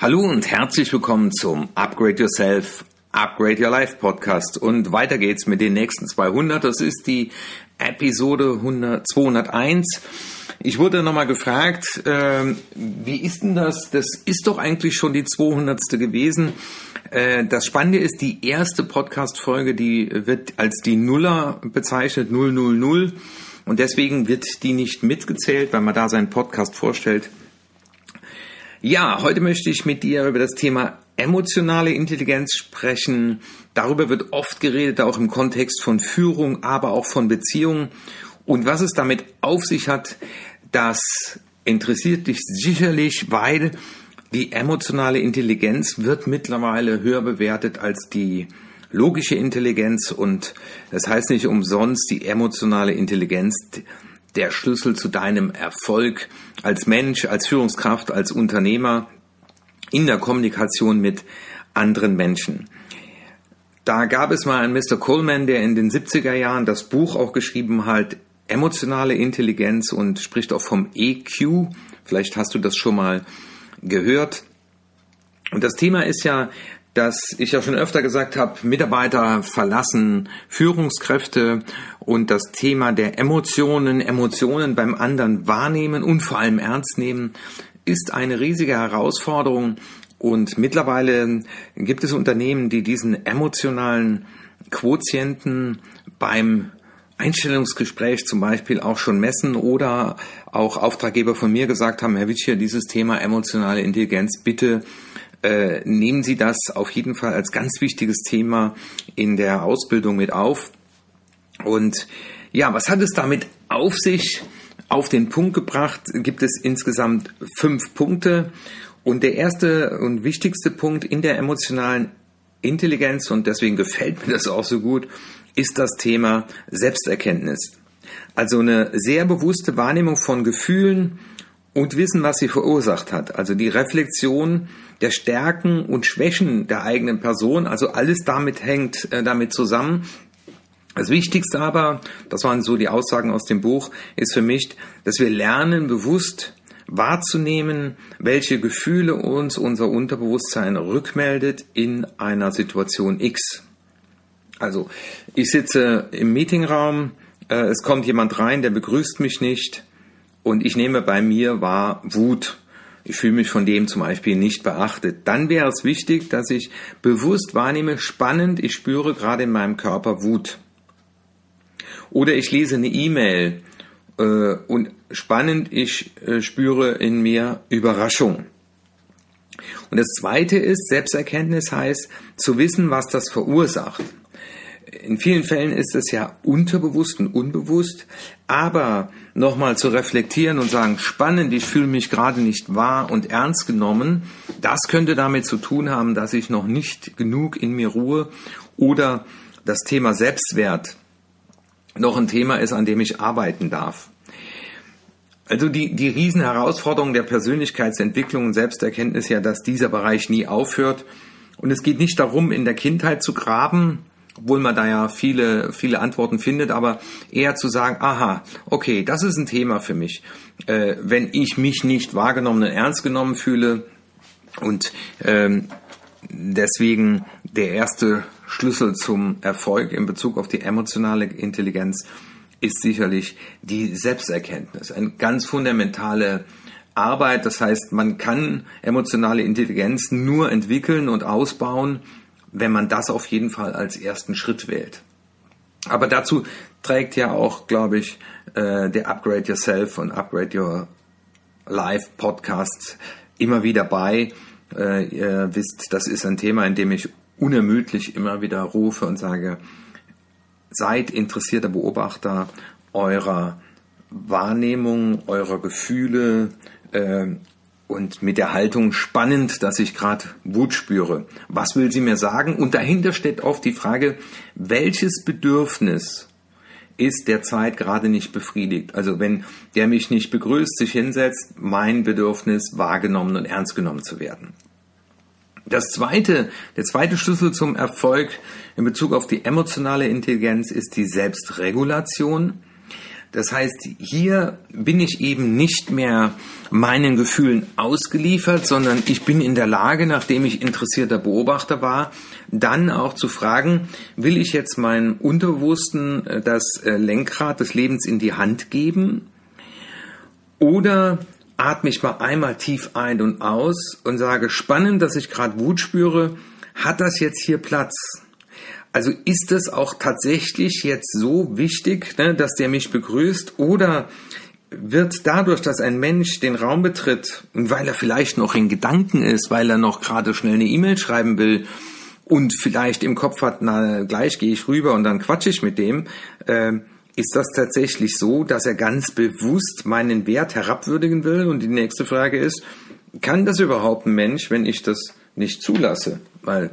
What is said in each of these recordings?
Hallo und herzlich willkommen zum Upgrade Yourself, Upgrade Your Life Podcast. Und weiter geht's mit den nächsten 200. Das ist die Episode 201. Ich wurde nochmal gefragt, wie ist denn das? Das ist doch eigentlich schon die 200. gewesen. Das Spannende ist, die erste Podcast-Folge, die wird als die Nuller bezeichnet, 000. Und deswegen wird die nicht mitgezählt, weil man da seinen Podcast vorstellt. Ja, heute möchte ich mit dir über das Thema emotionale Intelligenz sprechen. Darüber wird oft geredet, auch im Kontext von Führung, aber auch von Beziehungen. Und was es damit auf sich hat, das interessiert dich sicherlich, weil die emotionale Intelligenz wird mittlerweile höher bewertet als die logische Intelligenz. Und das heißt nicht umsonst, die emotionale Intelligenz der Schlüssel zu deinem Erfolg als Mensch, als Führungskraft, als Unternehmer in der Kommunikation mit anderen Menschen. Da gab es mal einen Mr. Coleman, der in den 70er Jahren das Buch auch geschrieben hat, Emotionale Intelligenz, und spricht auch vom EQ. Vielleicht hast du das schon mal gehört. Und das Thema ist ja, dass ich ja schon öfter gesagt habe, Mitarbeiter verlassen Führungskräfte, und das Thema der Emotionen beim anderen wahrnehmen und vor allem ernst nehmen, ist eine riesige Herausforderung. Und mittlerweile gibt es Unternehmen, die diesen emotionalen Quotienten beim Einstellungsgespräch zum Beispiel auch schon messen, oder auch Auftraggeber von mir gesagt haben, Herr Witschier, dieses Thema emotionale Intelligenz, bitte nehmen Sie das auf jeden Fall als ganz wichtiges Thema in der Ausbildung mit auf. Und ja, was hat es damit auf sich? Auf den Punkt gebracht gibt es insgesamt 5 Punkte. Und der erste und wichtigste Punkt in der emotionalen Intelligenz, und deswegen gefällt mir das auch so gut, ist das Thema Selbsterkenntnis. Also eine sehr bewusste Wahrnehmung von Gefühlen und Wissen, was sie verursacht hat. Also die Reflexion der Stärken und Schwächen der eigenen Person. Also alles hängt damit zusammen. Das Wichtigste aber, das waren so die Aussagen aus dem Buch, ist für mich, dass wir lernen, bewusst wahrzunehmen, welche Gefühle uns unser Unterbewusstsein rückmeldet in einer Situation X. Also ich sitze im Meetingraum, es kommt jemand rein, der begrüßt mich nicht, und ich nehme bei mir wahr Wut. Ich fühle mich von dem zum Beispiel nicht beachtet. Dann wäre es wichtig, dass ich bewusst wahrnehme, spannend, ich spüre gerade in meinem Körper Wut. Oder ich lese eine E-Mail und spannend, ich spüre in mir Überraschung. Und das Zweite ist, Selbsterkenntnis heißt, zu wissen, was das verursacht. In vielen Fällen ist es ja unterbewusst und unbewusst, aber nochmal zu reflektieren und sagen, spannend, ich fühle mich gerade nicht wahr und ernst genommen, das könnte damit zu tun haben, dass ich noch nicht genug in mir ruhe, oder das Thema Selbstwert noch ein Thema ist, an dem ich arbeiten darf. Also die Riesenherausforderung der Persönlichkeitsentwicklung und Selbsterkenntnis ja, dass dieser Bereich nie aufhört. Und es geht nicht darum, in der Kindheit zu graben, obwohl man da ja viele Antworten findet, aber eher zu sagen, aha, okay, das ist ein Thema für mich. Wenn ich mich nicht wahrgenommen und ernst genommen fühle, und deswegen der erste Schlüssel zum Erfolg in Bezug auf die emotionale Intelligenz ist sicherlich die Selbsterkenntnis. Eine ganz fundamentale Arbeit. Das heißt, man kann emotionale Intelligenz nur entwickeln und ausbauen, wenn man das auf jeden Fall als ersten Schritt wählt. Aber dazu trägt ja auch, glaube ich, der Upgrade Yourself und Upgrade Your Life Podcast immer wieder bei. Ihr wisst, das ist ein Thema, in dem ich unermüdlich immer wieder rufe und sage, seid interessierter Beobachter eurer Wahrnehmung, eurer Gefühle, und mit der Haltung spannend, dass ich gerade Wut spüre. Was will sie mir sagen? Und dahinter steht oft die Frage, welches Bedürfnis ist derzeit gerade nicht befriedigt? Also wenn der mich nicht begrüßt, sich hinsetzt, mein Bedürfnis, wahrgenommen und ernst genommen zu werden. Der zweite Schlüssel zum Erfolg in Bezug auf die emotionale Intelligenz ist die Selbstregulation. Das heißt, hier bin ich eben nicht mehr meinen Gefühlen ausgeliefert, sondern ich bin in der Lage, nachdem ich interessierter Beobachter war, dann auch zu fragen, will ich jetzt meinem Unterbewussten das Lenkrad des Lebens in die Hand geben oder atme ich mal einmal tief ein und aus und sage, spannend, dass ich gerade Wut spüre, hat das jetzt hier Platz? Also ist es auch tatsächlich jetzt so wichtig, ne, dass der mich begrüßt, oder wird dadurch, dass ein Mensch den Raum betritt und weil er vielleicht noch in Gedanken ist, weil er noch gerade schnell eine E-Mail schreiben will und vielleicht im Kopf hat, na gleich gehe ich rüber und dann quatsche ich mit dem, ist das tatsächlich so, dass er ganz bewusst meinen Wert herabwürdigen will? Und die nächste Frage ist, kann das überhaupt ein Mensch, wenn ich das nicht zulasse? Weil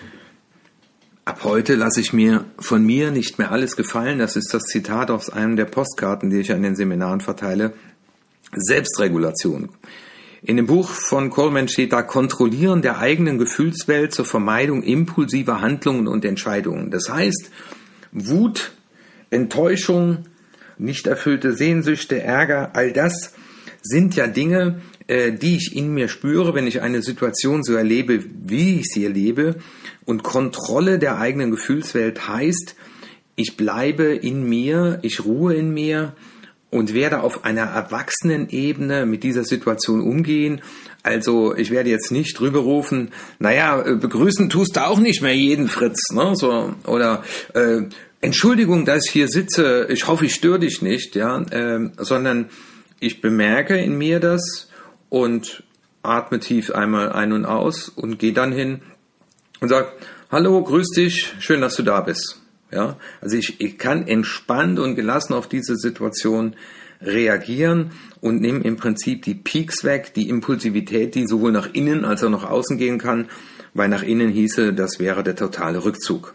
ab heute lasse ich mir von mir nicht mehr alles gefallen. Das ist das Zitat aus einem der Postkarten, die ich an den Seminaren verteile. Selbstregulation. In dem Buch von Coleman steht da, Kontrollieren der eigenen Gefühlswelt zur Vermeidung impulsiver Handlungen und Entscheidungen. Das heißt, Wut, Enttäuschung, nicht erfüllte Sehnsüchte, Ärger, all das sind ja Dinge, die ich in mir spüre, wenn ich eine Situation so erlebe, wie ich sie erlebe. Und Kontrolle der eigenen Gefühlswelt heißt, ich bleibe in mir, ich ruhe in mir und werde auf einer Erwachsenenebene mit dieser Situation umgehen. Also ich werde jetzt nicht drüber rufen, begrüßen tust du auch nicht mehr jeden Fritz, ne? So, oder Entschuldigung, dass ich hier sitze, ich hoffe, ich störe dich nicht, ja, sondern ich bemerke in mir das und atme tief einmal ein und aus und gehe dann hin und sage, hallo, grüß dich, schön, dass du da bist. Ja, also ich kann entspannt und gelassen auf diese Situation reagieren und nehme im Prinzip die Peaks weg, die Impulsivität, die sowohl nach innen als auch nach außen gehen kann, weil nach innen hieße, das wäre der totale Rückzug.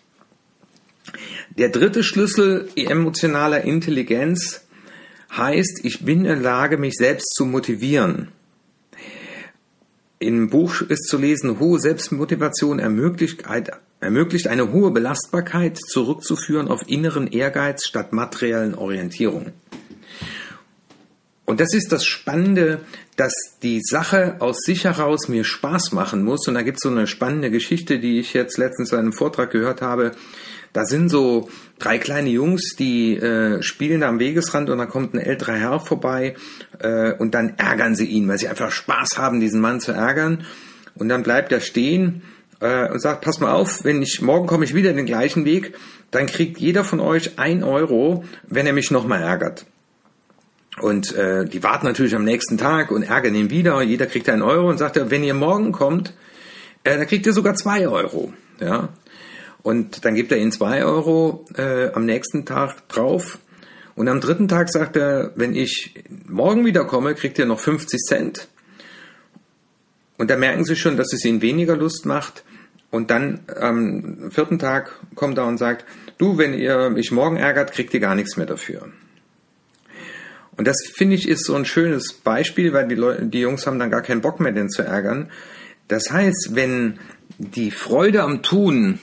Der dritte Schlüssel emotionaler Intelligenz heißt, ich bin in der Lage, mich selbst zu motivieren. Im Buch ist zu lesen, hohe Selbstmotivation ermöglicht eine hohe Belastbarkeit zurückzuführen auf inneren Ehrgeiz statt materiellen Orientierung. Und das ist das Spannende, dass die Sache aus sich heraus mir Spaß machen muss. Und da gibt es so eine spannende Geschichte, die ich jetzt letztens in einem Vortrag gehört habe. Da sind so 3 kleine Jungs, die spielen da am Wegesrand und da kommt ein älterer Herr vorbei und dann ärgern sie ihn, weil sie einfach Spaß haben, diesen Mann zu ärgern. Und dann bleibt er stehen und sagt, pass mal auf, morgen komme ich wieder den gleichen Weg, dann kriegt jeder von euch 1 Euro, wenn er mich nochmal ärgert. Und die warten natürlich am nächsten Tag und ärgern ihn wieder, jeder kriegt 1 Euro und sagt, wenn ihr morgen kommt, dann kriegt ihr sogar 2 Euro, ja. Und dann gibt er ihnen 2 Euro am nächsten Tag drauf. Und am 3. Tag sagt er, wenn ich morgen wieder komme, kriegt ihr noch 50 Cent. Und da merken sie schon, dass es ihnen weniger Lust macht. Und dann am 4. Tag kommt er und sagt, du, wenn ihr mich morgen ärgert, kriegt ihr gar nichts mehr dafür. Und das, finde ich, ist so ein schönes Beispiel, weil die Jungs haben dann gar keinen Bock mehr, den zu ärgern. Das heißt, wenn die Freude am Tun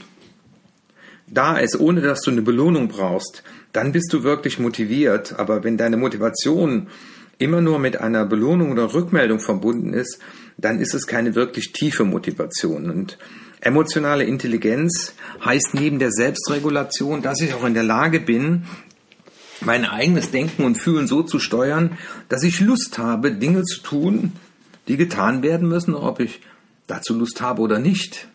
da ist, ohne dass du eine Belohnung brauchst, dann bist du wirklich motiviert. Aber wenn deine Motivation immer nur mit einer Belohnung oder Rückmeldung verbunden ist, dann ist es keine wirklich tiefe Motivation. Und emotionale Intelligenz heißt neben der Selbstregulation, dass ich auch in der Lage bin, mein eigenes Denken und Fühlen so zu steuern, dass ich Lust habe, Dinge zu tun, die getan werden müssen, ob ich dazu Lust habe oder nicht.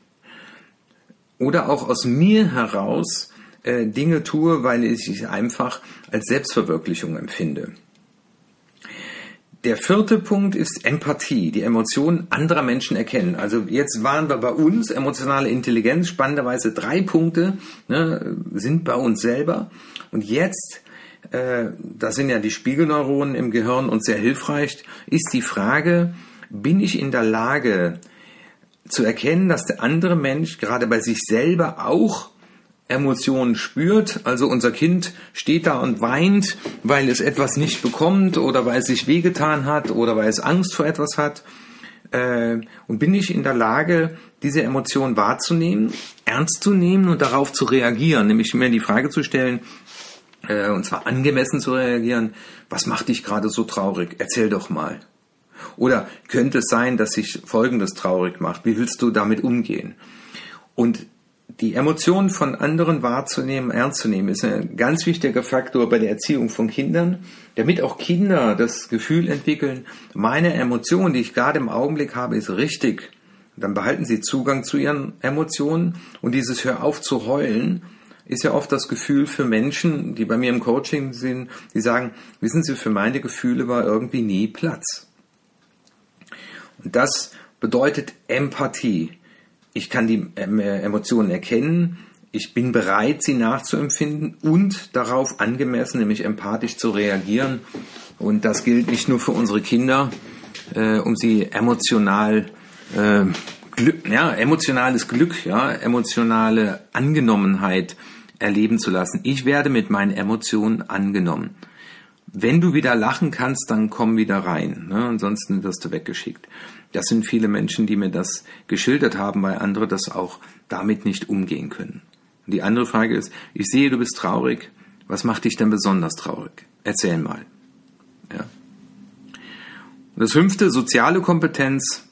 Oder auch aus mir heraus Dinge tue, weil ich sie einfach als Selbstverwirklichung empfinde. Der 4. Punkt ist Empathie, die Emotionen anderer Menschen erkennen. Also jetzt waren wir bei uns, emotionale Intelligenz, spannenderweise 3 Punkte sind bei uns selber. Und jetzt, das sind ja die Spiegelneuronen im Gehirn und sehr hilfreich, ist die Frage, bin ich in der Lage zu erkennen, dass der andere Mensch gerade bei sich selber auch Emotionen spürt. Also unser Kind steht da und weint, weil es etwas nicht bekommt oder weil es sich wehgetan hat oder weil es Angst vor etwas hat. Und bin ich in der Lage, diese Emotion wahrzunehmen, ernst zu nehmen und darauf zu reagieren, nämlich mir die Frage zu stellen, und zwar angemessen zu reagieren. Was macht dich gerade so traurig? Erzähl doch mal. Oder könnte es sein, dass sich Folgendes traurig macht? Wie willst du damit umgehen? Und die Emotionen von anderen wahrzunehmen, ernst zu nehmen, ist ein ganz wichtiger Faktor bei der Erziehung von Kindern, damit auch Kinder das Gefühl entwickeln, meine Emotion, die ich gerade im Augenblick habe, ist richtig. Dann behalten sie Zugang zu ihren Emotionen und dieses Hör auf zu heulen ist ja oft das Gefühl für Menschen, die bei mir im Coaching sind, die sagen, wissen Sie, für meine Gefühle war irgendwie nie Platz. Und das bedeutet Empathie. Ich kann die Emotionen erkennen, ich bin bereit, sie nachzuempfinden und darauf angemessen, nämlich empathisch zu reagieren. Und das gilt nicht nur für unsere Kinder, um sie emotionales Glück, emotionale Angenommenheit erleben zu lassen. Ich werde mit meinen Emotionen angenommen. Wenn du wieder lachen kannst, dann komm wieder rein. Ne? Ansonsten wirst du weggeschickt. Das sind viele Menschen, die mir das geschildert haben, weil andere das auch damit nicht umgehen können. Und die andere Frage ist, ich sehe, du bist traurig. Was macht dich denn besonders traurig? Erzähl mal. Ja. Und das 5. soziale Kompetenz.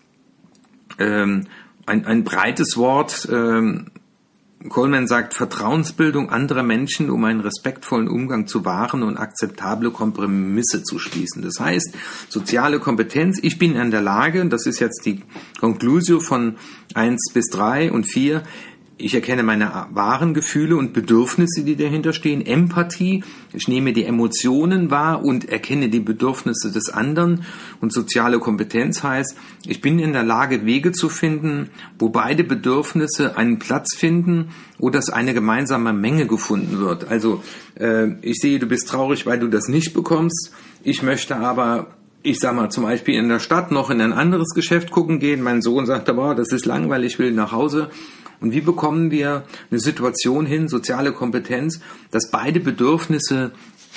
Ein breites Wort. Coleman sagt, Vertrauensbildung anderer Menschen, um einen respektvollen Umgang zu wahren und akzeptable Kompromisse zu schließen. Das heißt, soziale Kompetenz, ich bin in der Lage, das ist jetzt die Conclusio von 1 bis 3 und 4, ich erkenne meine wahren Gefühle und Bedürfnisse, die dahinter stehen. Empathie, ich nehme die Emotionen wahr und erkenne die Bedürfnisse des anderen. Und soziale Kompetenz heißt, ich bin in der Lage, Wege zu finden, wo beide Bedürfnisse einen Platz finden oder dass eine gemeinsame Menge gefunden wird. Also ich sehe, du bist traurig, weil du das nicht bekommst. Ich möchte aber, ich sag mal, zum Beispiel in der Stadt noch in ein anderes Geschäft gucken gehen. Mein Sohn sagt, aber das ist langweilig, ich will nach Hause. Und wie bekommen wir eine Situation hin, soziale Kompetenz, dass beide Bedürfnisse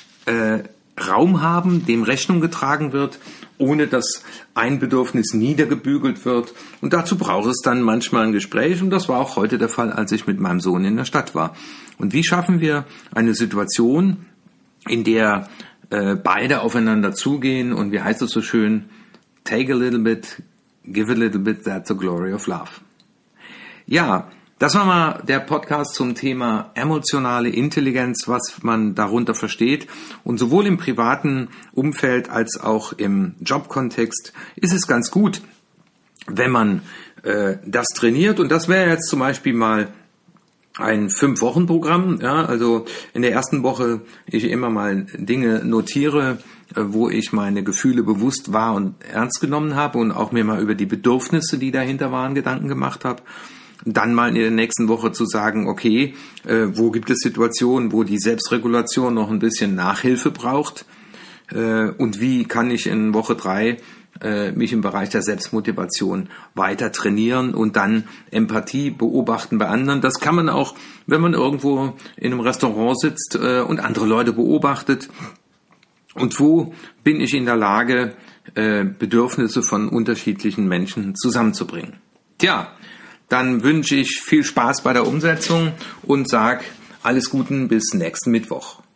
Raum haben, dem Rechnung getragen wird, ohne dass ein Bedürfnis niedergebügelt wird. Und dazu braucht es dann manchmal ein Gespräch. Und das war auch heute der Fall, als ich mit meinem Sohn in der Stadt war. Und wie schaffen wir eine Situation, in der beide aufeinander zugehen und wie heißt es so schön, take a little bit, give a little bit, that's the glory of love. Ja, das war mal der Podcast zum Thema emotionale Intelligenz, was man darunter versteht. Und sowohl im privaten Umfeld als auch im Jobkontext ist es ganz gut, wenn man das trainiert. Und das wäre jetzt zum Beispiel mal ein 5-Wochen-Programm. Ja, also in der ersten Woche ich immer mal Dinge notiere, wo ich meine Gefühle bewusst wahr und ernst genommen habe und auch mir mal über die Bedürfnisse, die dahinter waren, Gedanken gemacht habe. Dann mal in der nächsten Woche zu sagen, okay, wo gibt es Situationen, wo die Selbstregulation noch ein bisschen Nachhilfe braucht und wie kann ich in Woche 3 mich im Bereich der Selbstmotivation weiter trainieren und dann Empathie beobachten bei anderen. Das kann man auch, wenn man irgendwo in einem Restaurant sitzt und andere Leute beobachtet. Und wo bin ich in der Lage, Bedürfnisse von unterschiedlichen Menschen zusammenzubringen? Tja, dann wünsche ich viel Spaß bei der Umsetzung und sag alles Gute bis nächsten Mittwoch.